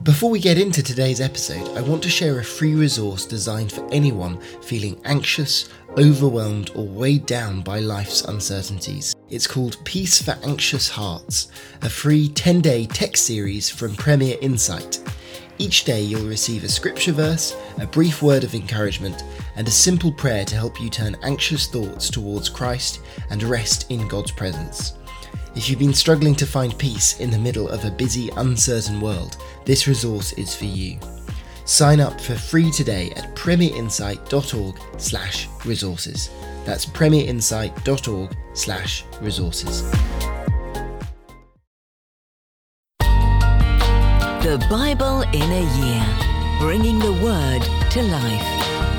Before we get into today's episode, I want to share a free resource designed for anyone feeling anxious, overwhelmed, or weighed down by life's uncertainties. It's called Peace for Anxious Hearts, a free 10-day text series from Premier Insight. Each day you'll receive a scripture verse, a brief word of encouragement, and a simple prayer to help you turn anxious thoughts towards Christ and rest in God's presence. If you've been struggling to find peace in the middle of a busy, uncertain world, this resource is for you. Sign up for free today at premierinsight.org/resources. That's premierinsight.org/resources. The Bible in a Year, bringing the Word to life.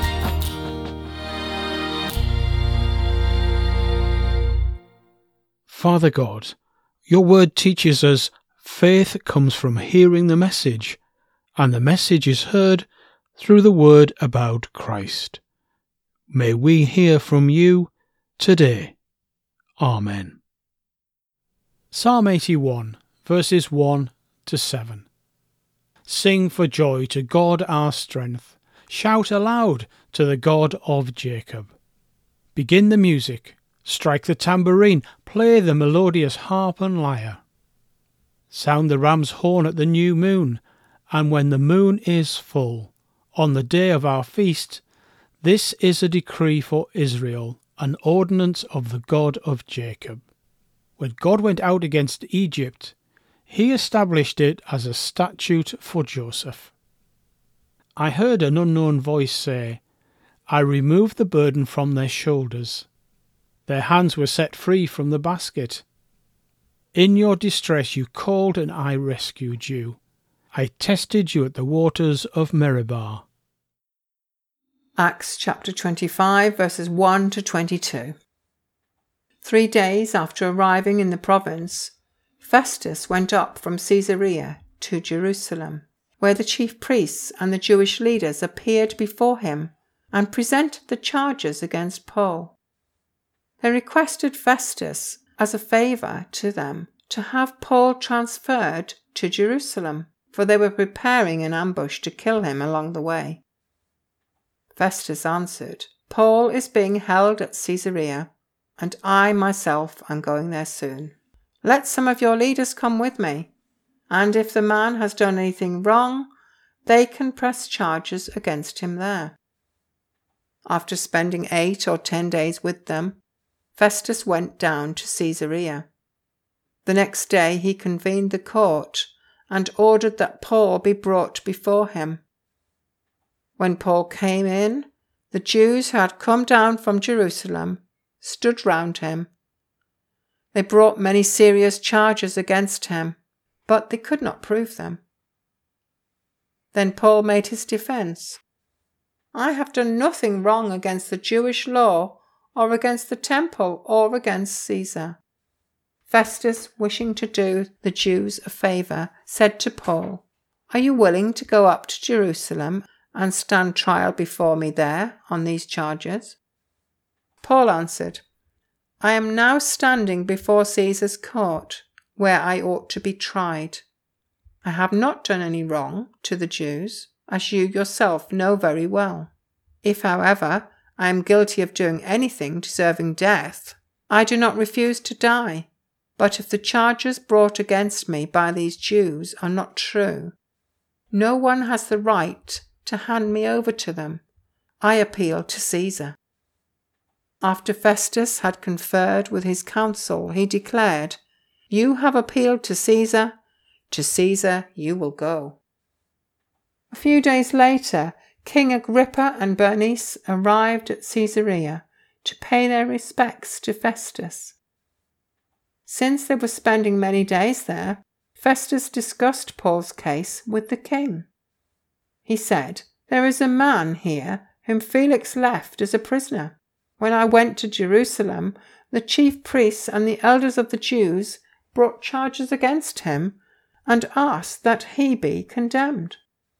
Father God, your word teaches us faith comes from hearing the message, and the message is heard through the word about Christ. May we hear from you today. Amen. Psalm 81, verses 1 to 7. Sing for joy to God our strength. Shout aloud to the God of Jacob. Begin the music. Strike the tambourine, play the melodious harp and lyre. Sound the ram's horn at the new moon, and when the moon is full, on the day of our feast. This is a decree for Israel, an ordinance of the God of Jacob. When God went out against Egypt, he established it as a statute for Joseph. I heard an unknown voice say, I removed the burden from their shoulders. Their hands were set free from the basket. In your distress you called and I rescued you. I tested you at the waters of Meribah. Acts chapter 25 verses 1 to 22. 3 days after arriving in the province, Festus went up from Caesarea to Jerusalem, where the chief priests and the Jewish leaders appeared before him and presented the charges against Paul. They requested Festus, as a favour to them, to have Paul transferred to Jerusalem, for they were preparing an ambush to kill him along the way. Festus answered, Paul is being held at Caesarea, and I myself am going there soon. Let some of your leaders come with me, and if the man has done anything wrong, they can press charges against him there. After spending 8 or 10 days with them, Festus went down to Caesarea. The next day he convened the court and ordered that Paul be brought before him. When Paul came in, the Jews who had come down from Jerusalem stood round him. They brought many serious charges against him, but they could not prove them. Then Paul made his defence. I have done nothing wrong against the Jewish law, or against the temple, or against Caesar. Festus, wishing to do the Jews a favour, said to Paul, Are you willing to go up to Jerusalem and stand trial before me there on these charges? Paul answered, I am now standing before Caesar's court, where I ought to be tried. I have not done any wrong to the Jews, as you yourself know very well. If, however, I am guilty of doing anything deserving death, I do not refuse to die. But if the charges brought against me by these Jews are not true, no one has the right to hand me over to them. I appeal to Caesar. After Festus had conferred with his council, he declared, You have appealed to Caesar you will go. A few days later, King Agrippa and Bernice arrived at Caesarea to pay their respects to Festus. Since they were spending many days there, Festus discussed Paul's case with the king. He said, There is a man here whom Felix left as a prisoner. When I went to Jerusalem, the chief priests and the elders of the Jews brought charges against him and asked that he be condemned.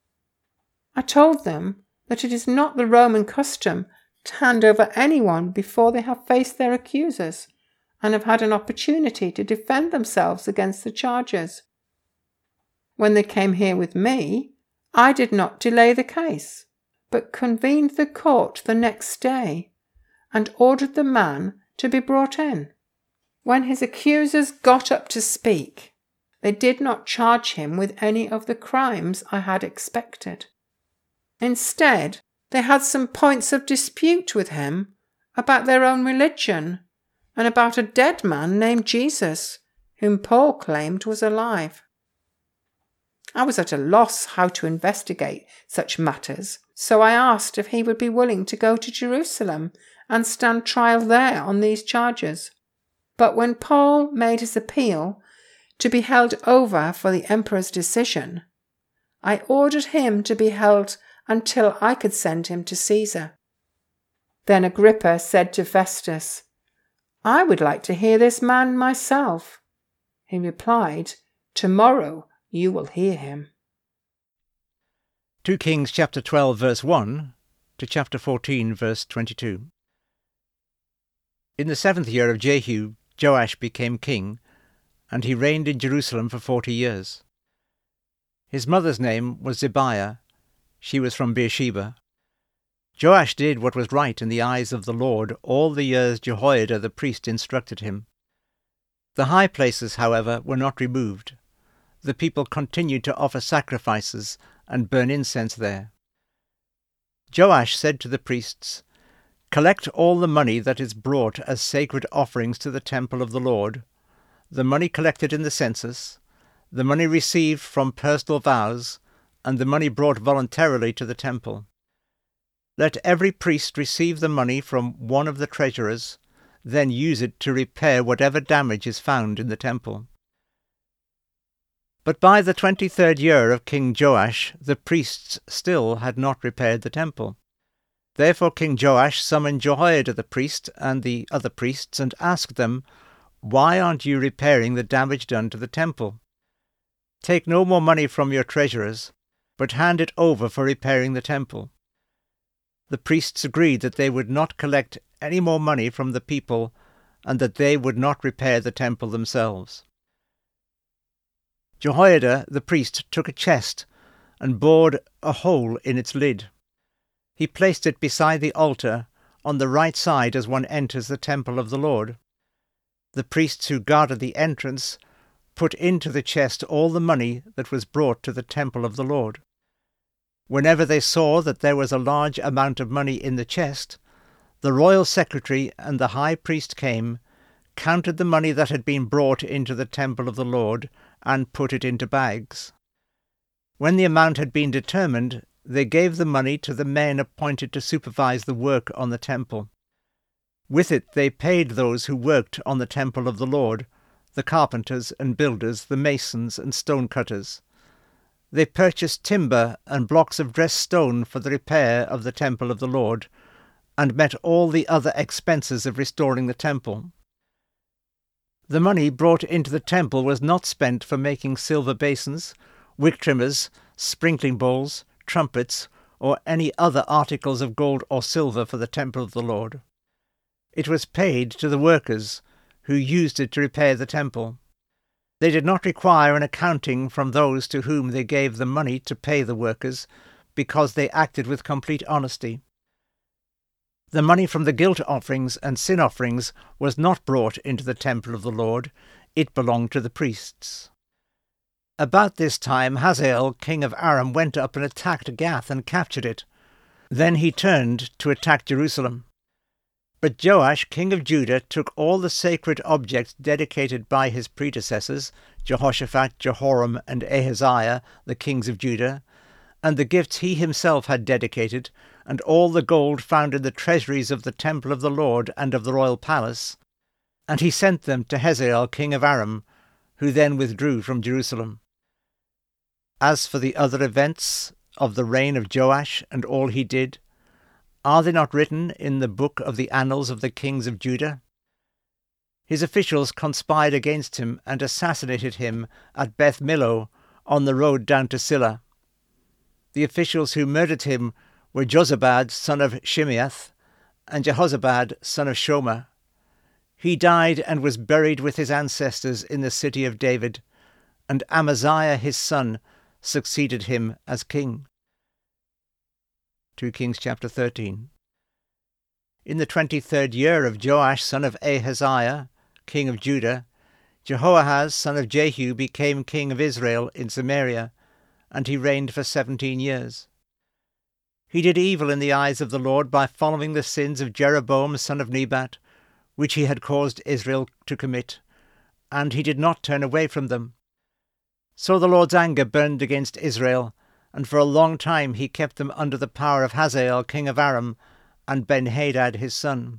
I told them that it is not the Roman custom to hand over anyone before they have faced their accusers and have had an opportunity to defend themselves against the charges. When they came here with me, I did not delay the case, but convened the court the next day and ordered the man to be brought in. When his accusers got up to speak, they did not charge him with any of the crimes I had expected. Instead, they had some points of dispute with him about their own religion and about a dead man named Jesus, whom Paul claimed was alive. I was at a loss how to investigate such matters, so I asked if he would be willing to go to Jerusalem and stand trial there on these charges. But when Paul made his appeal to be held over for the emperor's decision, I ordered him to be held until I could send him to Caesar. Then Agrippa said to Festus, "I would like to hear this man myself." He replied, "Tomorrow you will hear him." 2 Kings chapter 12 verse 1 to chapter 14 verse 22. In the 7th year of Jehu, Joash became king, and he reigned in Jerusalem for 40 years. His mother's name was Zibiah. She was from Beersheba. Joash did what was right in the eyes of the Lord all the years Jehoiada the priest instructed him. The high places, however, were not removed. The people continued to offer sacrifices and burn incense there. Joash said to the priests, "Collect all the money that is brought as sacred offerings to the temple of the Lord, the money collected in the census, the money received from personal vows, and the money brought voluntarily to the temple. Let every priest receive the money from one of the treasurers, then use it to repair whatever damage is found in the temple." But by the 23rd year of King Joash, the priests still had not repaired the temple. Therefore King Joash summoned Jehoiada the priest and the other priests and asked them, "Why aren't you repairing the damage done to the temple? Take no more money from your treasurers, but hand it over for repairing the temple." The priests agreed that they would not collect any more money from the people and that they would not repair the temple themselves. Jehoiada the priest took a chest and bored a hole in its lid. He placed it beside the altar on the right side as one enters the temple of the Lord. The priests who guarded the entrance put into the chest all the money that was brought to the temple of the Lord. Whenever they saw that there was a large amount of money in the chest, the royal secretary and the high priest came, counted the money that had been brought into the temple of the Lord, and put it into bags. When the amount had been determined, they gave the money to the men appointed to supervise the work on the temple. With it they paid those who worked on the temple of the Lord, the carpenters and builders, the masons and stonecutters. They purchased timber and blocks of dressed stone for the repair of the temple of the Lord, and met all the other expenses of restoring the temple. The money brought into the temple was not spent for making silver basins, wick trimmers, sprinkling bowls, trumpets, or any other articles of gold or silver for the temple of the Lord. It was paid to the workers who used it to repair the temple. They did not require an accounting from those to whom they gave the money to pay the workers, because they acted with complete honesty. The money from the guilt offerings and sin offerings was not brought into the temple of the Lord. It belonged to the priests. About this time Hazael, king of Aram, went up and attacked Gath and captured it. Then he turned to attack Jerusalem. But Joash, king of Judah, took all the sacred objects dedicated by his predecessors, Jehoshaphat, Jehoram, and Ahaziah, the kings of Judah, and the gifts he himself had dedicated, and all the gold found in the treasuries of the temple of the Lord and of the royal palace, and he sent them to Hazael, king of Aram, who then withdrew from Jerusalem. As for the other events of the reign of Joash and all he did, are they not written in the book of the annals of the kings of Judah? His officials conspired against him and assassinated him at Beth Millo on the road down to Silla. The officials who murdered him were Jozabad, son of Shimeath, and Jehozabad, son of Shomer. He died and was buried with his ancestors in the city of David, and Amaziah his son succeeded him as king. 2 Kings chapter 13. In the 23rd year of Joash son of Ahaziah, king of Judah, Jehoahaz son of Jehu became king of Israel in Samaria, and he reigned for 17 years. He did evil in the eyes of the Lord by following the sins of Jeroboam son of Nebat, which he had caused Israel to commit, and he did not turn away from them. So the Lord's anger burned against Israel, and for a long time he kept them under the power of Hazael king of Aram, and Ben-Hadad his son.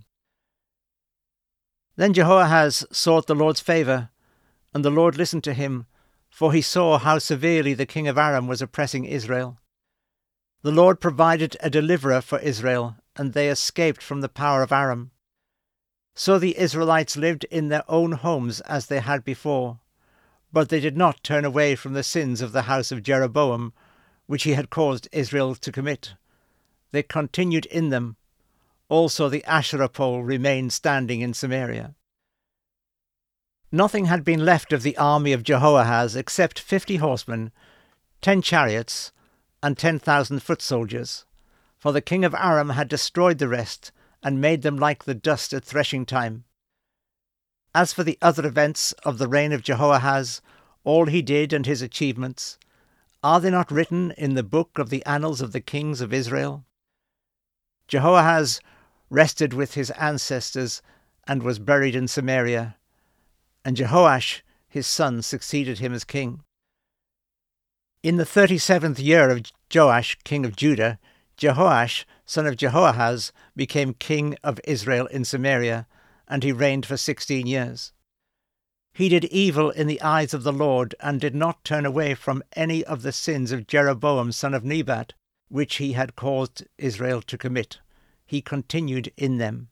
Then Jehoahaz sought the Lord's favour, and the Lord listened to him, for he saw how severely the king of Aram was oppressing Israel. The Lord provided a deliverer for Israel, and they escaped from the power of Aram. So the Israelites lived in their own homes as they had before, but they did not turn away from the sins of the house of Jeroboam, which he had caused Israel to commit. They continued in them. Also the Asherah pole remained standing in Samaria. Nothing had been left of the army of Jehoahaz except 50 horsemen, 10 chariots, and 10,000 foot soldiers, for the king of Aram had destroyed the rest and made them like the dust at threshing time. As for the other events of the reign of Jehoahaz, all he did and his achievements, are they not written in the book of the annals of the kings of Israel? Jehoahaz rested with his ancestors and was buried in Samaria, and Jehoash his son succeeded him as king. In the 37th year of Joash king of Judah, Jehoash son of Jehoahaz became king of Israel in Samaria, and he reigned for 16 years. He did evil in the eyes of the Lord, and did not turn away from any of the sins of Jeroboam son of Nebat, which he had caused Israel to commit. He continued in them.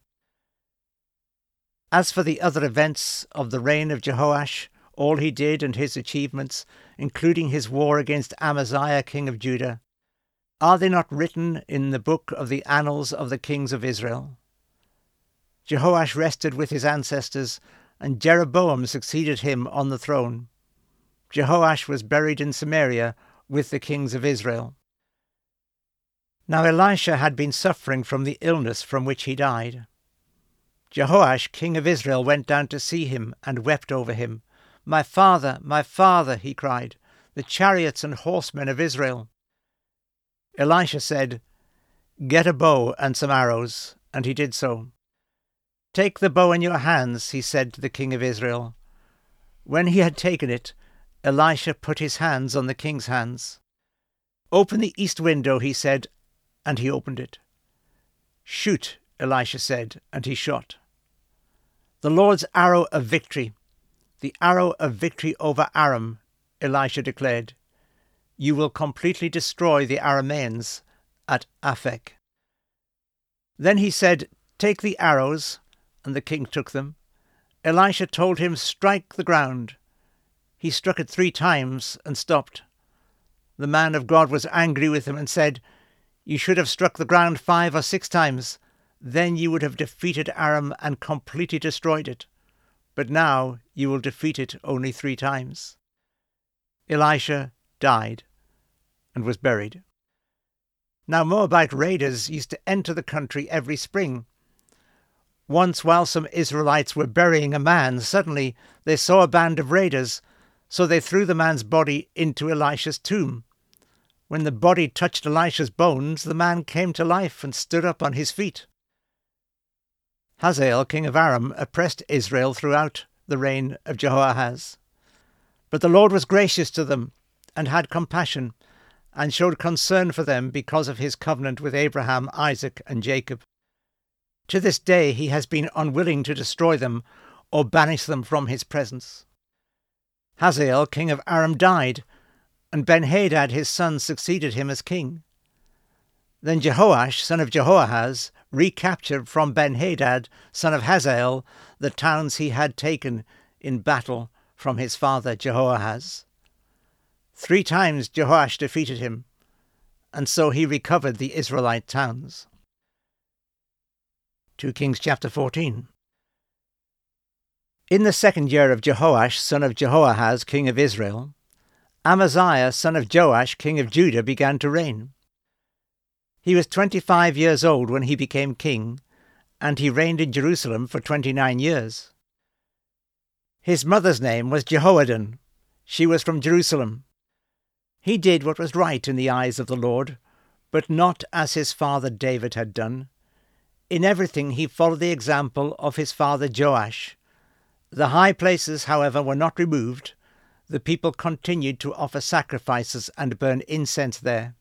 As for the other events of the reign of Jehoash, all he did and his achievements, including his war against Amaziah king of Judah, are they not written in the book of the annals of the kings of Israel? Jehoash rested with his ancestors, and Jeroboam succeeded him on the throne. Jehoash was buried in Samaria with the kings of Israel. Now Elisha had been suffering from the illness from which he died. Jehoash, king of Israel, went down to see him and wept over him. my father, he cried, the chariots and horsemen of Israel. Elisha said, Get a bow and some arrows, and he did so. Take the bow in your hands, he said to the king of Israel. When he had taken it, Elisha put his hands on the king's hands. Open the east window, he said, and he opened it. Shoot, Elisha said, and he shot. The Lord's arrow of victory, the arrow of victory over Aram, Elisha declared. You will completely destroy the Arameans at Aphek. Then he said, Take the arrows, and the king took them. Elisha told him, Strike the ground. He struck it 3 times and stopped. The man of God was angry with him and said, You should have struck the ground 5 or 6 times. Then you would have defeated Aram and completely destroyed it. But now you will defeat it only 3 times. Elisha died and was buried. Now Moabite raiders used to enter the country every spring. Once, while some Israelites were burying a man, suddenly they saw a band of raiders, so they threw the man's body into Elisha's tomb. When the body touched Elisha's bones, the man came to life and stood up on his feet. Hazael, king of Aram, oppressed Israel throughout the reign of Jehoahaz. But the Lord was gracious to them and had compassion, and showed concern for them because of his covenant with Abraham, Isaac, and Jacob. To this day he has been unwilling to destroy them or banish them from his presence. Hazael, king of Aram, died, and Ben-Hadad his son succeeded him as king. Then Jehoash, son of Jehoahaz, recaptured from Ben-Hadad, son of Hazael, the towns he had taken in battle from his father Jehoahaz. 3 times Jehoash defeated him, and so he recovered the Israelite towns. 2 Kings chapter 14. In the 2nd year of Jehoash, son of Jehoahaz, king of Israel, Amaziah, son of Joash, king of Judah, began to reign. He was 25 years old when he became king, and he reigned in Jerusalem for 29 years. His mother's name was Jehoaddan. She was from Jerusalem. He did what was right in the eyes of the Lord, but not as his father David had done. In everything he followed the example of his father Joash. The high places, however, were not removed. The people continued to offer sacrifices and burn incense there.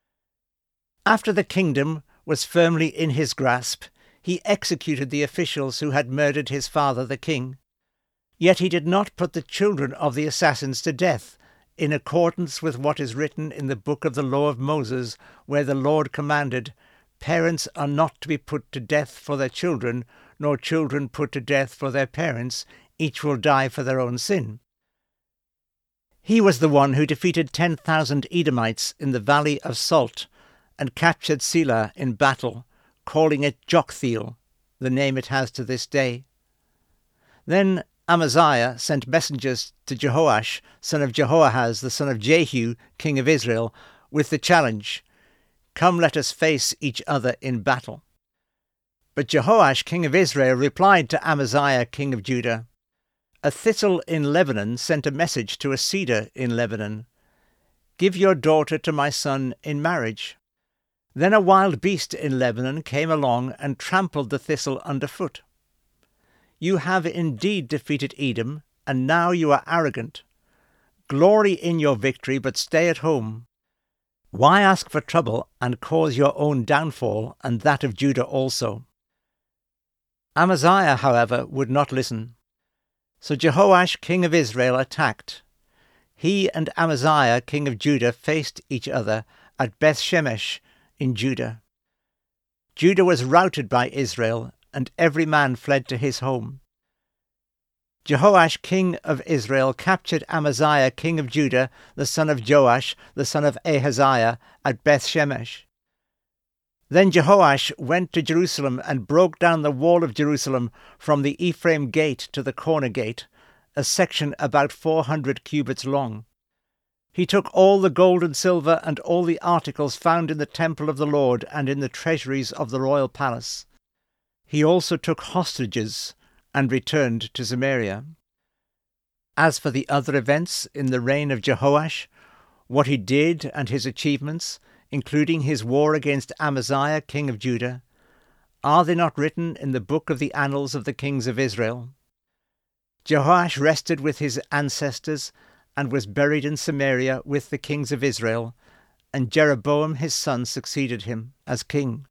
After the kingdom was firmly in his grasp, he executed the officials who had murdered his father the king. Yet he did not put the children of the assassins to death, in accordance with what is written in the book of the law of Moses, where the Lord commanded, "Parents are not to be put to death for their children, nor children put to death for their parents. Each will die for their own sin." He was the one who defeated 10,000 Edomites in the valley of Salt and captured Selah in battle, calling it Joktheel, the name it has to this day. Then Amaziah sent messengers to Jehoash, son of Jehoahaz, the son of Jehu, king of Israel, with the challenge, "Come, let us face each other in battle." But Jehoash, king of Israel, replied to Amaziah, king of Judah, "A thistle in Lebanon sent a message to a cedar in Lebanon. Give your daughter to my son in marriage." Then a wild beast in Lebanon came along and trampled the thistle underfoot. "You have indeed defeated Edom, and now you are arrogant. Glory in your victory, but stay at home. Why ask for trouble and cause your own downfall and that of Judah also?" Amaziah, however, would not listen. So Jehoash, king of Israel, attacked. He and Amaziah, king of Judah, faced each other at Beth-shemesh in Judah. Judah was routed by Israel, and every man fled to his home. Jehoash, king of Israel, captured Amaziah, king of Judah, the son of Joash, the son of Ahaziah, at Beth-shemesh. Then Jehoash went to Jerusalem and broke down the wall of Jerusalem from the Ephraim gate to the corner gate, a section about 400 cubits long. He took all the gold and silver and all the articles found in the temple of the Lord and in the treasuries of the royal palace. He also took hostages and returned to Samaria. As for the other events in the reign of Jehoash, what he did and his achievements, including his war against Amaziah, king of Judah, are they not written in the book of the annals of the kings of Israel? Jehoash rested with his ancestors and was buried in Samaria with the kings of Israel, and Jeroboam his son succeeded him as king.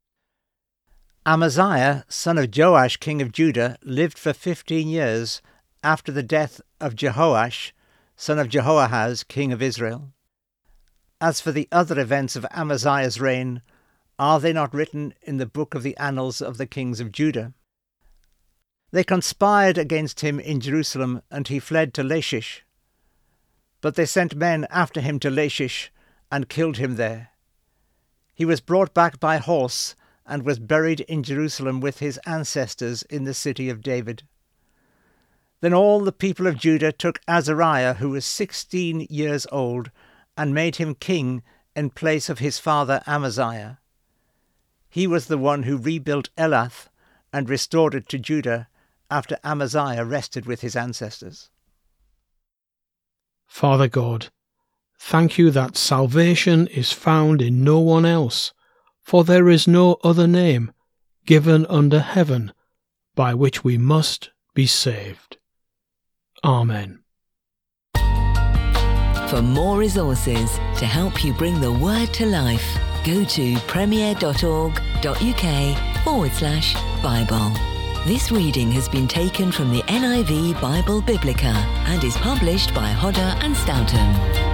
Amaziah, son of Joash, king of Judah, lived for 15 years after the death of Jehoash, son of Jehoahaz, king of Israel. As for the other events of Amaziah's reign, are they not written in the book of the annals of the kings of Judah? They conspired against him in Jerusalem, and he fled to Lachish. But they sent men after him to Lachish, and killed him there. He was brought back by horse, and was buried in Jerusalem with his ancestors in the city of David. Then all the people of Judah took Azariah, who was 16 years old, and made him king in place of his father Amaziah. He was the one who rebuilt Elath and restored it to Judah after Amaziah rested with his ancestors. Father God, thank you that salvation is found in no one else, for there is no other name given under heaven by which we must be saved. Amen. For more resources to help you bring the word to life, go to premier.org.uk/Bible. This reading has been taken from the NIV Bible Biblica and is published by Hodder and Stoughton.